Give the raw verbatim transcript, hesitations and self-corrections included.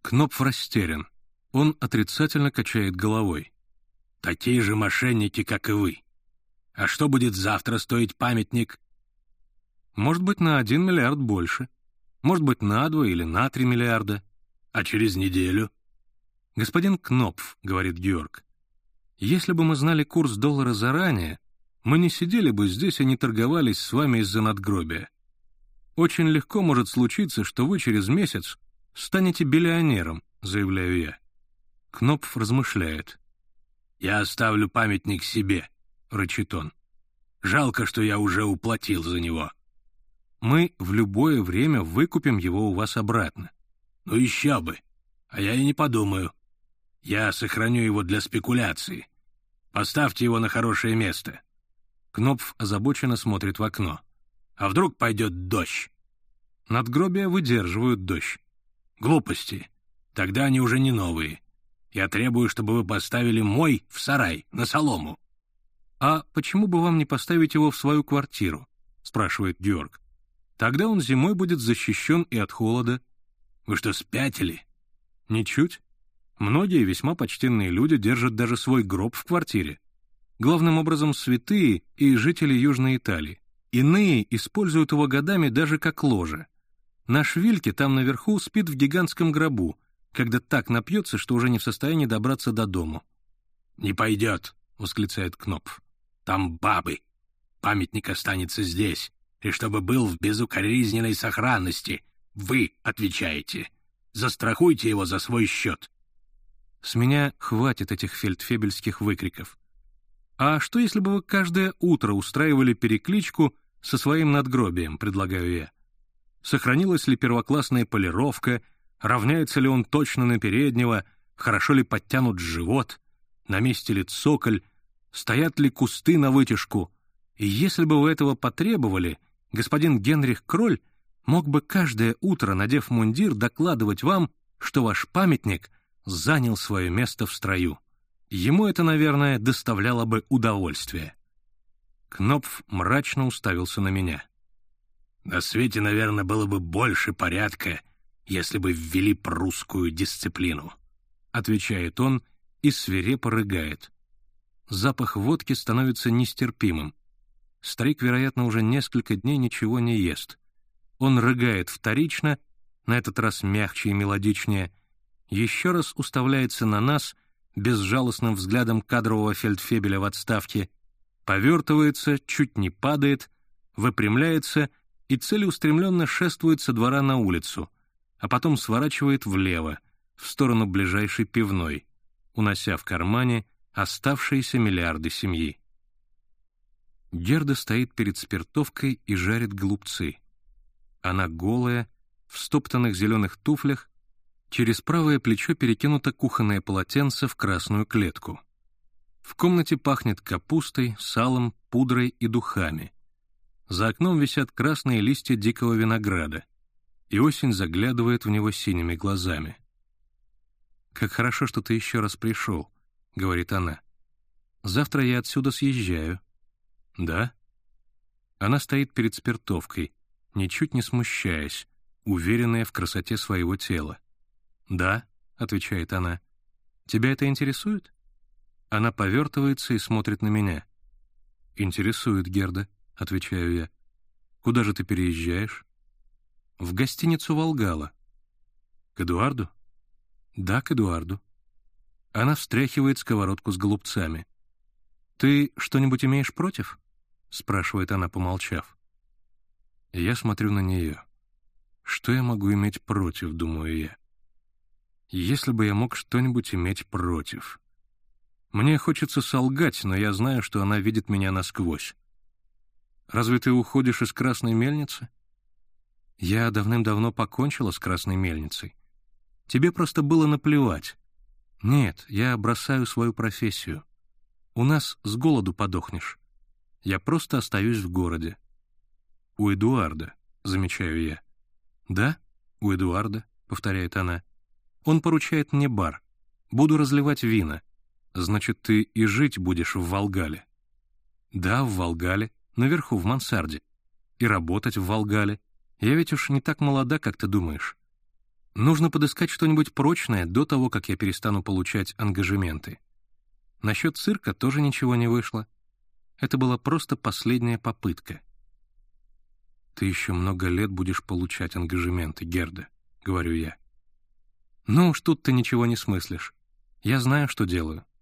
Кнопф растерян. Он отрицательно качает головой. «Такие же мошенники, как и вы. А что будет завтра стоить памятник?» «Может быть, на один миллиард больше. Может быть, на два или на три миллиарда. А через неделю?» «Господин Кнопф, — говорит Георг, — если бы мы знали курс доллара заранее, мы не сидели бы здесь и не торговались с вами из-за надгробия. Очень легко может случиться, что вы через месяц станете биллионером, — заявляю я». Кнопф размышляет. «Я оставлю памятник себе», — рычит он. «Жалко, что я уже уплатил за него». «Мы в любое время выкупим его у вас обратно». «Ну еще бы! А я и не подумаю. Я сохраню его для спекуляции. Поставьте его на хорошее место». Кнопф озабоченно смотрит в окно. «А вдруг пойдет дождь?» «Надгробия выдерживают дождь». «Глупости. Тогда они уже не новые. Я требую, чтобы вы поставили мой в сарай, на солому». «А почему бы вам не поставить его в свою квартиру?» — спрашивает Георг. «Тогда он зимой будет защищен и от холода». «Вы что, спятили?» «Ничуть. Многие весьма почтенные люди держат даже свой гроб в квартире. Главным образом святые и жители Южной Италии. Иные используют его годами даже как ложе. Наш Вильке там наверху спит в гигантском гробу, когда так напьется, что уже не в состоянии добраться до дому». «Не пойдет», — восклицает Кнопф. «Там бабы. Памятник останется здесь, и чтобы был в безукоризненной сохранности. Вы отвечаете. Застрахуйте его за свой счет». С меня хватит этих фельдфебельских выкриков. «А что, если бы вы каждое утро устраивали перекличку со своим надгробием?» — предлагаю я. «Сохранилась ли первоклассная полировка? Равняется ли он точно на переднего? Хорошо ли подтянут живот? На месте ли цоколь? Стоят ли кусты на вытяжку? И если бы вы этого потребовали, господин Генрих Кроль мог бы каждое утро, надев мундир, докладывать вам, что ваш памятник занял свое место в строю. Ему это, наверное, доставляло бы удовольствие». Кнопф мрачно уставился на меня. «На свете, наверное, было бы больше порядка, если бы ввели прусскую дисциплину», — отвечает он и свирепо рыгает. Запах водки становится нестерпимым. Старик, вероятно, уже несколько дней ничего не ест. Он рыгает вторично, на этот раз мягче и мелодичнее, еще раз уставляется на нас безжалостным взглядом кадрового фельдфебеля в отставке, повертывается, чуть не падает, выпрямляется и целеустремленно шествует со двора на улицу, а потом сворачивает влево, в сторону ближайшей пивной, унося в кармане оставшиеся миллиарды семьи. Герда стоит перед спиртовкой и жарит голубцы. Она голая, в стоптанных зеленых туфлях, через правое плечо перекинуто кухонное полотенце в красную клетку. В комнате пахнет капустой, салом, пудрой и духами. За окном висят красные листья дикого винограда, и осень заглядывает в него синими глазами. «Как хорошо, что ты еще раз пришел», — говорит она. «Завтра я отсюда съезжаю». «Да?» Она стоит перед спиртовкой, ничуть не смущаясь, уверенная в красоте своего тела. «Да», — отвечает она. «Тебя это интересует?» Она повертывается и смотрит на меня. «Интересует, Герда», — отвечаю я. «Куда же ты переезжаешь?» «В гостиницу «Волгала». «К Эдуарду?» «Да, к Эдуарду». Она встряхивает сковородку с голубцами. «Ты что-нибудь имеешь против?» — спрашивает она, помолчав. Я смотрю на нее. Что я могу иметь против, думаю я. Если бы я мог что-нибудь иметь против. Мне хочется солгать, но я знаю, что она видит меня насквозь. «Разве ты уходишь из Красной мельницы?» «Я давным-давно покончила с Красной мельницей. Тебе просто было наплевать. Нет, я бросаю свою профессию. У нас с голоду подохнешь. Я просто остаюсь в городе». «У Эдуарда», — замечаю я. «Да, у Эдуарда», — повторяет она. «Он поручает мне бар. Буду разливать вина. Значит, ты и жить будешь в Волгале?» «Да, в Волгале, наверху, в мансарде. И работать в Волгале. Я ведь уж не так молода, как ты думаешь». Нужно подыскать что-нибудь прочное до того, как я перестану получать ангажементы. Насчет цирка тоже ничего не вышло. Это была просто последняя попытка. «Ты еще много лет будешь получать ангажементы, Герда», — говорю я. «Ну уж тут ты ничего не смыслишь. Я знаю, что делаю.